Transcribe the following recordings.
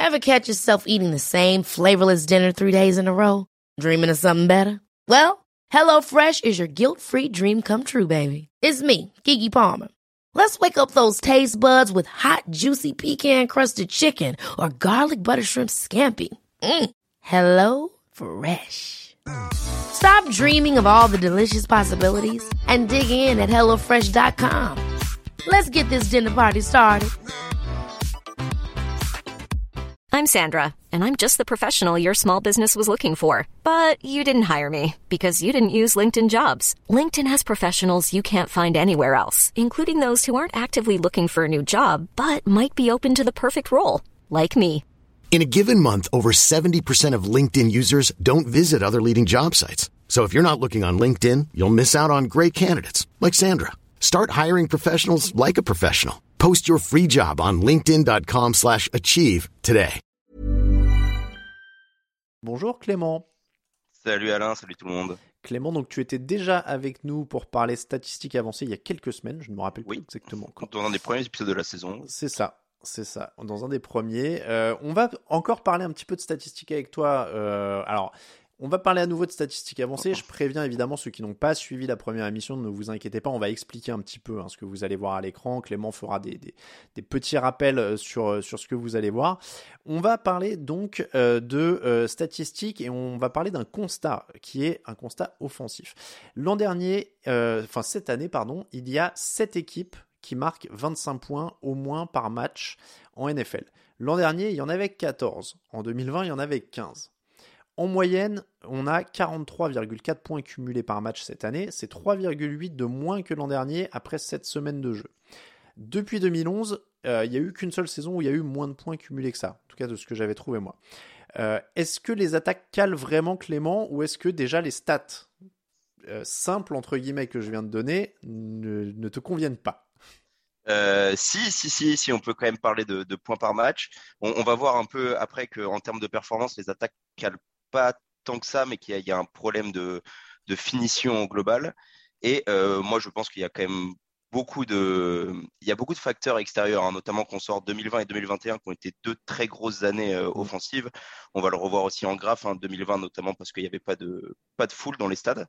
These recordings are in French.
Ever catch yourself eating the same flavorless dinner 3 days in a row? Dreaming of something better? Well, HelloFresh is your guilt-free dream come true, baby. It's me, Keke Palmer. Let's wake up those taste buds with hot, juicy pecan-crusted chicken or garlic butter shrimp scampi. Hello Fresh. Stop dreaming of all the delicious possibilities and dig in at HelloFresh.com. Let's get this dinner party started. I'm Sandra, and I'm just the professional your small business was looking for. But you didn't hire me because you didn't use LinkedIn Jobs. LinkedIn has professionals you can't find anywhere else, including those who aren't actively looking for a new job, but might be open to the perfect role, like me. In a given month, over 70% of LinkedIn users don't visit other leading job sites. So if you're not looking on LinkedIn, you'll miss out on great candidates, like Sandra. Start hiring professionals like a professional. Post your free job on linkedin.com/achieve today. Bonjour Clément. Salut Alain, salut tout le monde. Clément, donc tu étais déjà avec nous pour parler statistiques avancées il y a quelques semaines, je ne me rappelle plus exactement quand. Dans un des premiers épisodes de la saison. C'est ça, dans un des premiers. On va encore parler un petit peu de statistiques avec toi. Alors, on va parler à nouveau de statistiques avancées. Je préviens évidemment ceux qui n'ont pas suivi la première émission, ne vous inquiétez pas, on va expliquer un petit peu ce que vous allez voir à l'écran. Clément fera des petits rappels sur ce que vous allez voir. On va parler donc de statistiques et on va parler d'un constat qui est un constat offensif. Cette année, il y a 7 équipes qui marquent 25 points au moins par match en NFL. L'an dernier, il y en avait 14. En 2020, il y en avait 15. En moyenne, on a 43,4 points cumulés par match cette année. C'est 3,8 de moins que l'an dernier après 7 semaines de jeu. Depuis 2011, il n'y a eu qu'une seule saison où il y a eu moins de points cumulés que ça. En tout cas, de ce que j'avais trouvé moi. Est-ce que les attaques calent vraiment, Clément, ou est-ce que déjà les stats simples, entre guillemets, que je viens de donner ne te conviennent pas ? Si, on peut quand même parler de points par match. On va voir un peu après qu'en termes de performance, les attaques calent pas tant que ça, mais qu'il y a un problème de finition au global. Et moi, je pense qu'il y a quand même beaucoup de facteurs extérieurs, notamment qu'on sort 2020 et 2021, qui ont été 2 très grosses années offensives. On va le revoir aussi en graphe, 2020 notamment parce qu'il n'y avait pas de foule dans les stades.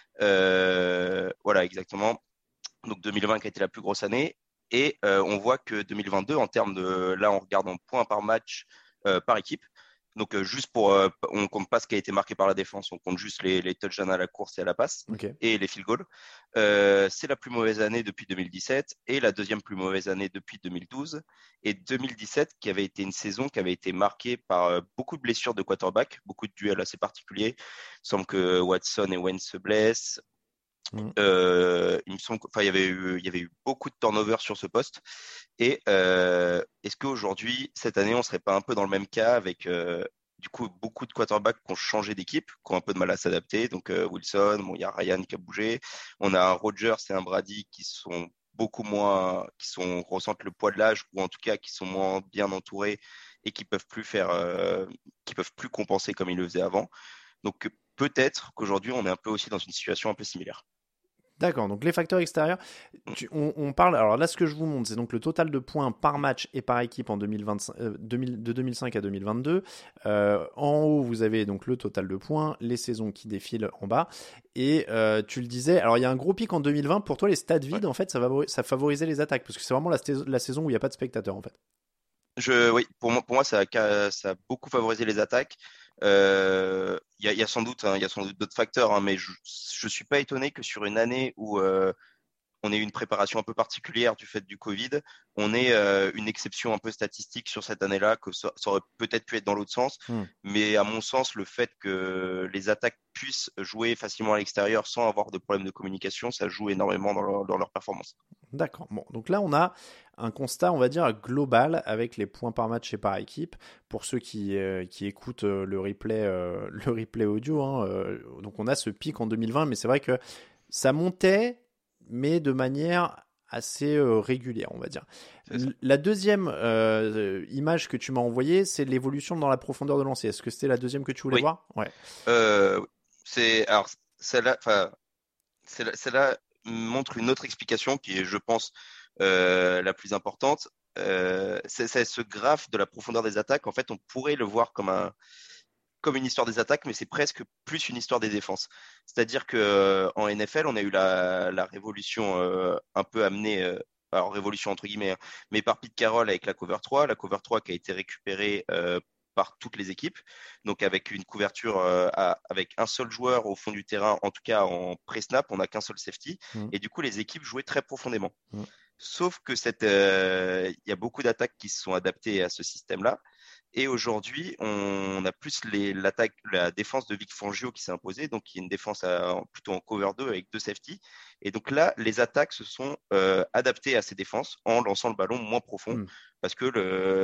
Voilà, exactement. Donc 2020 qui a été la plus grosse année. Et on voit que 2022, en termes de, là on regarde en points par match par équipe, donc juste on compte pas ce qui a été marqué par la défense, on compte juste les touchdowns à la course et à la passe, et les field goals. C'est la plus mauvaise année depuis 2017 et la deuxième plus mauvaise année depuis 2012. Et 2017 qui avait été une saison qui avait été marquée par beaucoup de blessures de quarterback, beaucoup de duels assez particuliers. Il me semble que Watson et Wentz se blessent. Il me semble qu'il y avait eu beaucoup de turnover sur ce poste. Et est-ce qu'aujourd'hui, cette année, on serait pas un peu dans le même cas avec du coup beaucoup de quarterbacks qui ont changé d'équipe, qui ont un peu de mal à s'adapter. Donc Wilson, il y a Ryan qui a bougé. On a un Rodgers et un Brady qui sont beaucoup moins, ressentent le poids de l'âge, ou en tout cas qui sont moins bien entourés et qui peuvent plus compenser comme ils le faisaient avant. Donc peut-être qu'aujourd'hui, on est un peu aussi dans une situation un peu similaire. D'accord, donc les facteurs extérieurs, on parle, alors là ce que je vous montre, c'est donc le total de points par match et par équipe en 2025, de 2005 à 2022. En haut, vous avez donc le total de points, les saisons qui défilent en bas. Et tu le disais, alors il y a un gros pic en 2020. Pour toi, les stades vides, en fait, ça favorisait les attaques, parce que c'est vraiment la saison où il n'y a pas de spectateurs, en fait. Oui, pour moi ça a beaucoup favorisé les attaques. Il y a sans doute d'autres facteurs, mais je suis pas étonné que sur une année où on ait eu une préparation un peu particulière du fait du Covid, on ait une exception un peu statistique sur cette année-là, que ça aurait peut-être pu être dans l'autre sens. Mais à mon sens, le fait que les attaques puissent jouer facilement à l'extérieur sans avoir de problème de communication, ça joue énormément dans leur performance. D'accord. Bon, donc là, on a un constat, on va dire, global avec les points par match et par équipe. Pour ceux qui écoutent le replay audio, donc on a ce pic en 2020, mais c'est vrai que ça montait, mais de manière assez régulière, on va dire. La deuxième image que tu m'as envoyée, c'est l'évolution dans la profondeur de lancer. Est-ce que c'était la deuxième que tu voulais voir ? Ouais. Celle-là montre une autre explication qui est, je pense, la plus importante. ce graphe de la profondeur des attaques, en fait, on pourrait le voir comme une histoire des attaques, mais c'est presque plus une histoire des défenses. C'est-à-dire que en NFL, on a eu la révolution un peu amenée, alors révolution entre guillemets, hein, mais par Pete Carroll avec la cover 3 qui a été récupérée par toutes les équipes, donc avec une couverture avec un seul joueur au fond du terrain, en tout cas en pré-snap, on n'a qu'un seul safety, et du coup les équipes jouaient très profondément. Sauf que il y a beaucoup d'attaques qui se sont adaptées à ce système-là. Et aujourd'hui, on a plus la défense de Vic Fangio qui s'est imposée, donc qui est une défense plutôt en cover 2 avec 2 safety. Et donc là, les attaques se sont adaptées à ces défenses en lançant le ballon moins profond parce que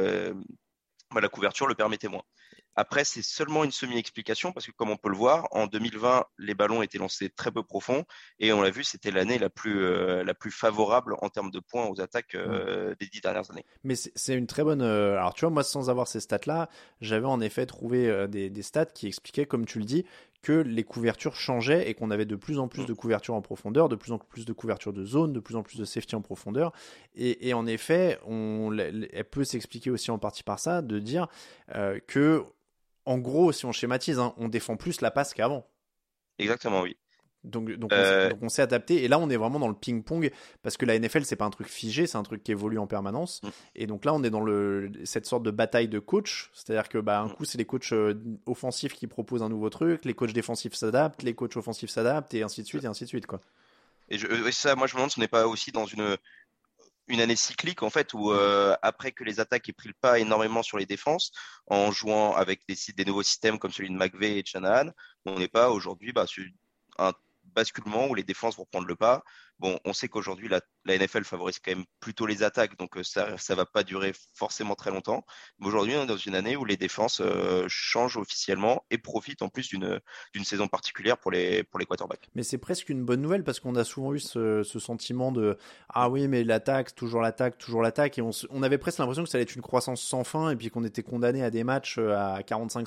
la couverture le permettait moins. Après, c'est seulement une semi-explication parce que comme on peut le voir, en 2020, les ballons étaient lancés très peu profonds et on l'a vu, c'était l'année la plus favorable en termes de points aux attaques des 10 dernières années. Mais c'est une très bonne... alors tu vois, moi sans avoir ces stats-là, j'avais en effet trouvé des stats qui expliquaient, comme tu le dis, que les couvertures changeaient et qu'on avait de plus en plus de couvertures en profondeur, de plus en plus de couvertures de zone, de plus en plus de safety en profondeur. Et en effet, elle peut s'expliquer aussi en partie par ça, de dire que, en gros, si on schématise, hein, on défend plus la passe qu'avant. Exactement, oui. Donc on s'est adapté, et là on est vraiment dans le ping-pong, parce que la NFL c'est pas un truc figé, c'est un truc qui évolue en permanence, et donc là on est dans cette sorte de bataille de coach, c'est-à-dire que un coup c'est les coachs offensifs qui proposent un nouveau truc, les coachs défensifs s'adaptent, les coachs offensifs s'adaptent, et ainsi de suite quoi. Et ça, moi je me demande si on n'est pas aussi dans une année cyclique en fait où après que les attaques aient pris le pas énormément sur les défenses en jouant avec des nouveaux systèmes comme celui de McVay et de Shanahan, on n'est pas aujourd'hui sur un basculement où les défenses vont prendre le pas. Bon, on sait qu'aujourd'hui la NFL favorise quand même plutôt les attaques, donc ça va pas durer forcément très longtemps. Mais aujourd'hui, on est dans une année où les défenses changent officiellement et profitent en plus d'une saison particulière pour les quarterbacks. Mais c'est presque une bonne nouvelle, parce qu'on a souvent eu ce sentiment de ah oui, mais l'attaque, toujours l'attaque, et on avait presque l'impression que ça allait être une croissance sans fin, et puis qu'on était condamné à des matchs à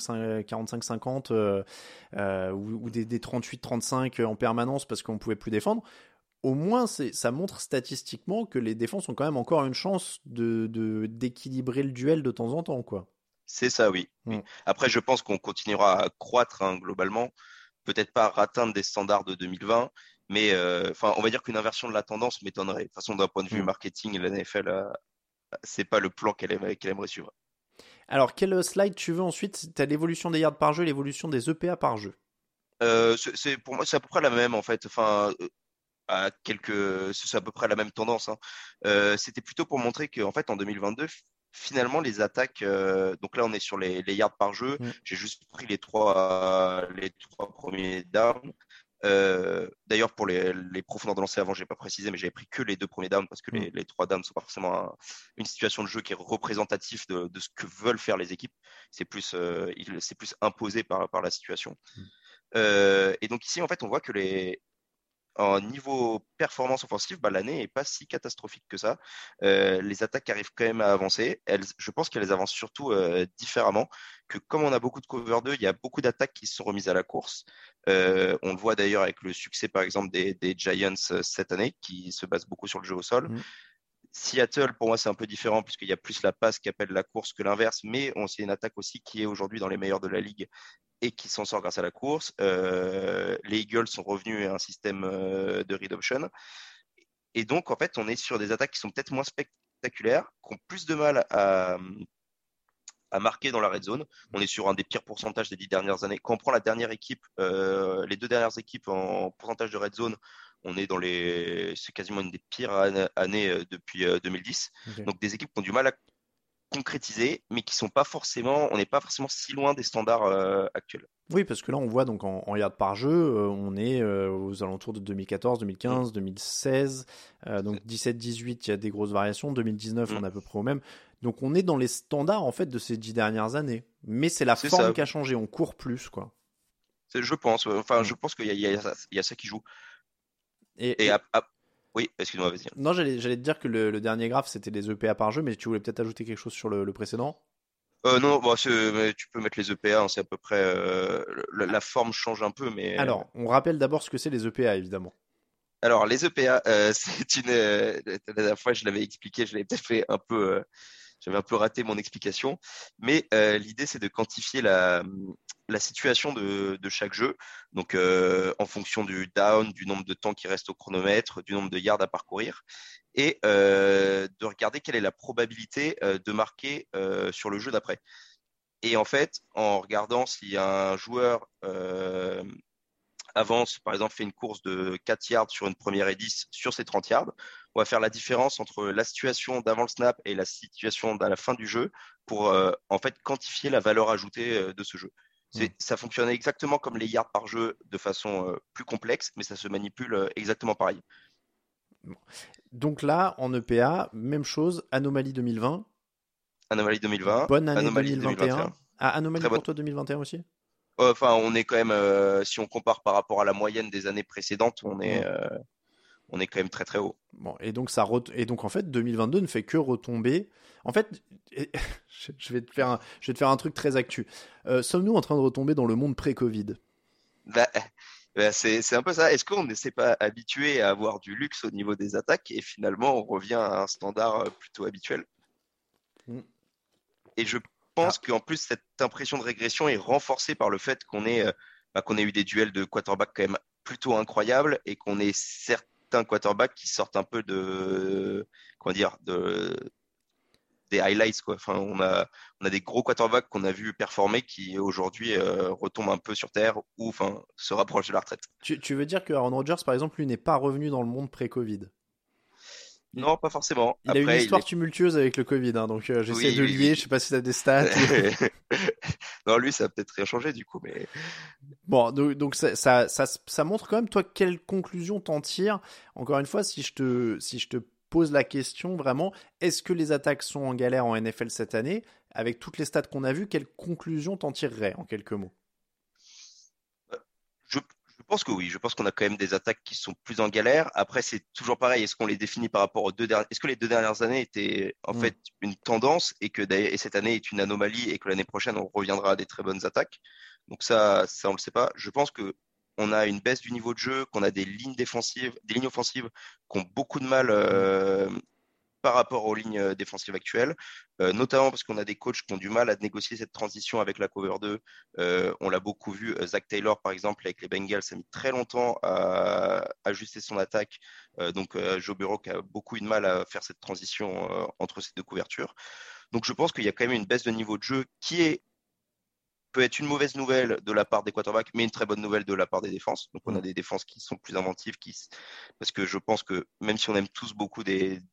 45-50 ou des 38-35 en permanence parce qu'on pouvait plus défendre. Au moins, ça montre statistiquement que les défenses ont quand même encore une chance d'équilibrer le duel de temps en temps, quoi. C'est ça, oui. Oui. Après, je pense qu'on continuera à croître globalement, peut-être pas à atteindre des standards de 2020, mais on va dire qu'une inversion de la tendance m'étonnerait. De toute façon, d'un point de vue marketing, la NFL, c'est pas le plan qu'elle aimerait suivre. Alors, quel slide tu veux ensuite? Tu as l'évolution des yards par jeu, l'évolution des EPA par jeu. Pour moi, c'est à peu près la même en fait. C'est à peu près la même tendance. Hein. C'était plutôt pour montrer qu'en fait, en 2022, finalement, les attaques. Donc là, on est sur les yards par jeu. J'ai juste pris les trois premiers downs. D'ailleurs, pour les profondeurs de lancer avant, j'ai pas précisé, mais j'avais pris que les 2 premiers downs parce que les 3 downs sont pas forcément une situation de jeu qui est représentative de ce que veulent faire les équipes. C'est plus imposé par la situation. Et donc ici, en fait, on voit que en niveau performance offensive, l'année n'est pas si catastrophique que ça. Les attaques arrivent quand même à avancer. Je pense qu'elles avancent surtout différemment. Que comme on a beaucoup de cover 2, il y a beaucoup d'attaques qui se sont remises à la course. On le voit d'ailleurs avec le succès, par exemple, des Giants cette année, qui se basent beaucoup sur le jeu au sol. Seattle, pour moi, c'est un peu différent puisqu'il y a plus la passe qui appelle la course que l'inverse, mais c'est une attaque aussi qui est aujourd'hui dans les meilleurs de la ligue et qui s'en sort grâce à la course. Les Eagles sont revenus à un système de read option. Et donc, en fait, on est sur des attaques qui sont peut-être moins spectaculaires, qui ont plus de mal à marquer dans la red zone. On est sur un des pires pourcentages des 10 dernières années. Quand on prend la dernière équipe, les 2 dernières équipes en pourcentage de red zone, on est c'est quasiment une des pires années depuis 2010. Okay. Donc des équipes qui ont du mal à concrétiser, mais qui sont pas forcément, on n'est pas forcément si loin des standards actuels. Oui, parce que là on voit donc en yards par jeu, on est aux alentours de 2014, 2015, 2016, donc 17-18, il y a des grosses variations, 2019 on est à peu près au même. Donc on est dans les standards en fait de ces 10 dernières années, mais c'est la forme qui a changé, on court plus quoi. Je pense, je pense qu'il y a ça qui joue. Oui, excuse-moi, vas-y. Non, j'allais te dire que le dernier graphe c'était les EPA par jeu, mais tu voulais peut-être ajouter quelque chose sur le précédent? Non, mais tu peux mettre les EPA, hein, c'est à peu près la forme change un peu, mais. Alors, on rappelle d'abord ce que c'est les EPA évidemment. Alors, les EPA, c'est la dernière fois, je l'avais expliqué, je l'avais peut-être fait un peu. J'avais un peu raté mon explication, mais l'idée c'est de quantifier la situation de chaque jeu, donc en fonction du down, du nombre de temps qui reste au chronomètre, du nombre de yards à parcourir, et de regarder quelle est la probabilité de marquer sur le jeu d'après. Et en fait, en regardant si un joueur avance, par exemple, fait une course de 4 yards sur une première et 10 sur ses 30 yards, on va faire la différence entre la situation d'avant le snap et la situation à la fin du jeu pour en fait quantifier la valeur ajoutée de ce jeu. Ça fonctionne exactement comme les yards par jeu de façon plus complexe, mais ça se manipule exactement pareil. Donc là, en EPA, même chose, Anomalie 2020. Anomalie 2020, Bonne année Anomalie 2021. 2021. Ah, Anomalie Très pour bonne. toi 2021 aussi? Enfin, on est quand même, si on compare par rapport à la moyenne des années précédentes, on est quand même très très haut. Bon, et donc et donc en fait 2022 ne fait que retomber. En fait, je vais te faire un truc très actu. Sommes-nous en train de retomber dans le monde pré-Covid? Bah, c'est un peu ça. Est-ce qu'on ne s'est pas habitué à avoir du luxe au niveau des attaques et finalement on revient à un standard plutôt habituel? Mm. Et je Ah, pense qu'en plus cette impression de régression est renforcée par le fait qu'on ait eu des duels de quarterbacks quand même plutôt incroyables et qu'on ait certains quarterbacks qui sortent un peu de comment dire des highlights quoi. Enfin, on a des gros quarterbacks qu'on a vu performer qui aujourd'hui retombent un peu sur terre ou enfin se rapprochent de la retraite. tu veux dire que Aaron Rodgers, par exemple, lui n'est pas revenu dans le monde pré-Covid? Il, Non, pas forcément. il a une Après, il histoire est tumultueuse avec le Covid, hein, donc j'essaie oui, de lier. oui, Je sais pas si t'as des stats. non, lui, ça a peut-être rien changé du coup, mais Bon, donc ça montre quand même, toi, quelle conclusion t'en tires. Encore une fois, si je te pose la question vraiment, est-ce que les attaques sont en galère en NFL cette année? Avec toutes les stats qu'on a vues, quelle conclusion t'en tirerais en quelques mots? je pense que oui. Je pense qu'on a quand même des attaques qui sont plus en galère. Après, c'est toujours pareil. Est-ce qu'on les définit par rapport aux est-ce que les 2 dernières années étaient en Hmm. fait une tendance et que et cette année est une anomalie et que l'année prochaine on reviendra à des très bonnes attaques? Donc ça on le sait pas. Je pense que on a une baisse du niveau de jeu, qu'on a des lignes défensives, des lignes offensives qui ont beaucoup de mal par rapport aux lignes défensives actuelles, notamment parce qu'on a des coachs qui ont du mal à négocier cette transition avec la cover 2. On l'a beaucoup vu, Zach Taylor par exemple avec les Bengals, ça a mis très longtemps à ajuster son attaque. Joe Burrow qui a beaucoup eu de mal à faire cette transition entre ces deux couvertures. Donc je pense qu'il y a quand même une baisse de niveau de jeu peut être une mauvaise nouvelle de la part des quarterbacks, mais une très bonne nouvelle de la part des défenses. Donc on a des défenses qui sont plus inventives, parce que je pense que même si on aime tous beaucoup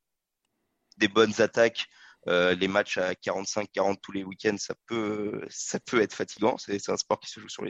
des bonnes attaques, les matchs à 45-40 tous les week-ends, ça peut être fatigant. C'est un sport qui se joue sur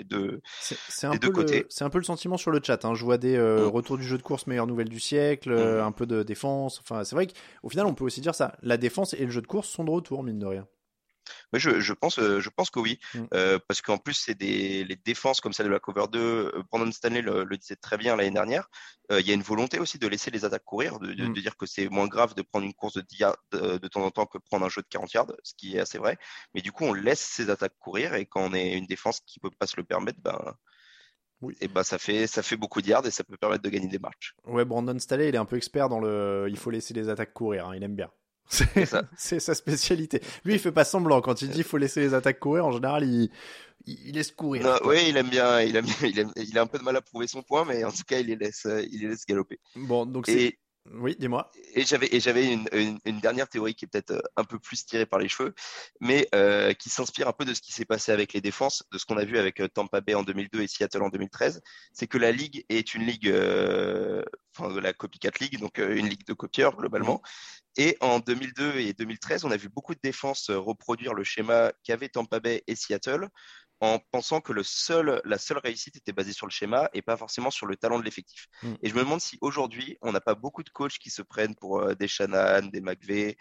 les deux côtés. C'est un peu le sentiment sur le chat, hein. Je vois des Mm, retours du jeu de course meilleure nouvelle du siècle, mm. un peu de défense. Enfin, c'est vrai qu'au final, on peut aussi dire ça. La défense et le jeu de course sont de retour, mine de rien. Mais je pense que oui, Mm. parce qu'en plus c'est les défenses comme celle de la cover 2. Brandon Stanley le disait très bien l'année dernière. Il y a une volonté aussi de laisser les attaques courir, Mm. de dire que c'est moins grave de prendre une course de 10 yards de temps en temps que prendre un jeu de 40 yards, ce qui est assez vrai. Mais du coup, on laisse ces attaques courir et quand on est une défense qui peut pas se le permettre, Oui. ça fait beaucoup de yards et ça peut permettre de gagner des matchs. Ouais, Brandon Staley, il est un peu expert dans le. Il faut laisser les attaques courir, hein. Il aime bien. C'est ça. C'est sa spécialité. Lui, il fait pas semblant. Quand il dit faut laisser les attaques courir, en général, il laisse courir, Non, quoi. oui, il aime bien, il a un peu de mal à prouver son point, mais en tout cas, il les laisse galoper. Bon, donc c'est. Et Oui, dis-moi. j'avais une dernière théorie qui est peut-être un peu plus tirée par les cheveux, mais qui s'inspire un peu de ce qui s'est passé avec les défenses, de ce qu'on a vu avec Tampa Bay en 2002 et Seattle en 2013. C'est que la ligue est une ligue, enfin de la copycat league, donc une ligue de copieurs Mm. globalement. Et en 2002 et 2013, on a vu beaucoup de défenses reproduire le schéma qu'avaient Tampa Bay et Seattle, en pensant que la seule réussite était basée sur le schéma et pas forcément sur le talent de l'effectif. Mm. Et je me demande si aujourd'hui, on n'a pas beaucoup de coachs qui se prennent pour des Shanahan, des McVay,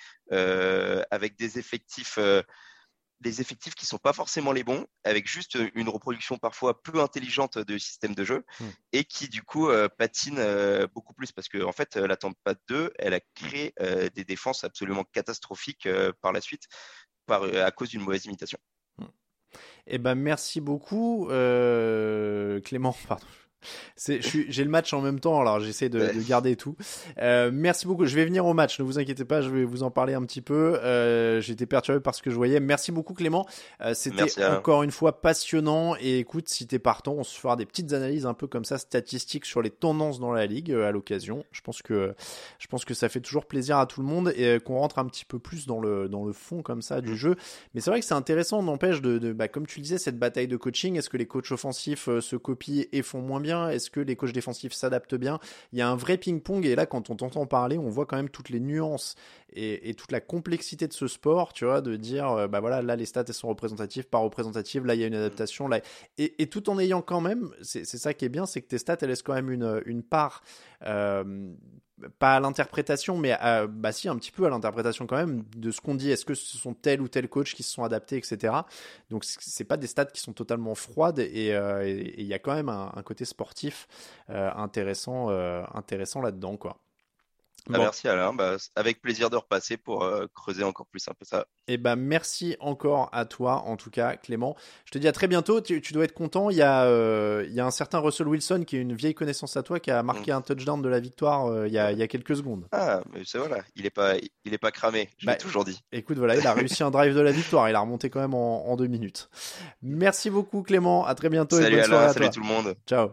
avec des effectifs qui sont pas forcément les bons, avec juste une reproduction parfois peu intelligente de système de jeu, Mm. et qui du coup patinent beaucoup plus, parce que en fait, la Tampa 2, elle a créé des défenses absolument catastrophiques par la suite, à cause d'une mauvaise imitation. Eh ben, merci beaucoup, Clément. Pardon. J'ai le match en même temps, alors j'essaie de garder tout. Merci beaucoup. Je vais venir au match, ne vous inquiétez pas, je vais vous en parler un petit peu. J'étais perturbé par ce que je voyais. Merci beaucoup Clément. C'était encore une fois passionnant. Et écoute, si t'es partant, on se fera des petites analyses un peu comme ça, statistiques sur les tendances dans la ligue à l'occasion. Je pense que ça fait toujours plaisir à tout le monde et qu'on rentre un petit peu plus dans le fond comme ça du jeu. Mais c'est vrai que c'est intéressant, n'empêche comme tu le disais, cette bataille de coaching. Est-ce que les coachs offensifs se copient et font moins bien? Est-ce que les coachs défensifs s'adaptent bien? Il y a un vrai ping-pong et là, quand on t'entend parler, on voit quand même toutes les nuances et toute la complexité de ce sport, tu vois, de dire, voilà, là, les stats, elles sont représentatives, pas représentatives, là, il y a une adaptation, là, et tout en ayant quand même, c'est ça qui est bien, c'est que tes stats, elles laissent quand même une part, pas à l'interprétation, mais si, un petit peu à l'interprétation quand même de ce qu'on dit. Est-ce que ce sont tel ou tel coach qui se sont adaptés, etc. Donc c'est pas des stats qui sont totalement froides et il y a quand même un côté sportif intéressant là-dedans, quoi. Bon. Merci Alain, avec plaisir de repasser pour creuser encore plus un peu ça. Et merci encore à toi en tout cas Clément. Je te dis à très bientôt, tu dois être content, il y a un certain Russell Wilson qui est une vieille connaissance à toi qui a marqué un touchdown de la victoire il y a quelques secondes. Ah mais c'est voilà, il est pas cramé, je l'ai toujours dit. Écoute voilà, il a réussi un drive de la victoire, il a remonté quand même en 2 minutes. Merci beaucoup Clément, à très bientôt. Salut et bonne soirée Alain, à toi. salut tout le monde. Ciao.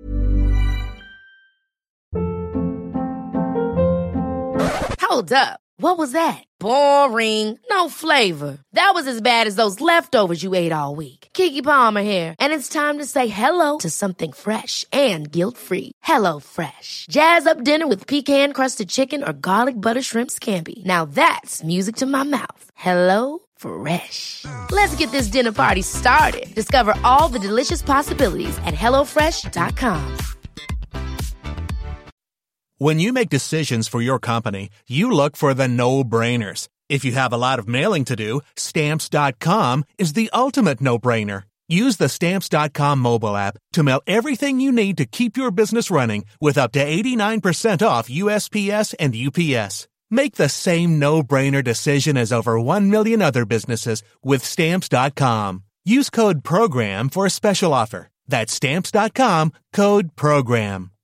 Hold up. What was that? Boring. No flavor. That was as bad as those leftovers you ate all week. Keke Palmer here, and it's time to say hello to something fresh and guilt-free. Hello Fresh. Jazz up dinner with pecan-crusted chicken or garlic butter shrimp scampi. Now that's music to my mouth. Hello Fresh. Let's get this dinner party started. Discover all the delicious possibilities at HelloFresh.com. When you make decisions for your company, you look for the no-brainers. If you have a lot of mailing to do, Stamps.com is the ultimate no-brainer. Use the Stamps.com mobile app to mail everything you need to keep your business running with up to 89% off USPS and UPS. Make the same no-brainer decision as over 1 million other businesses with Stamps.com. Use code PROGRAM for a special offer. That's Stamps.com, code PROGRAM.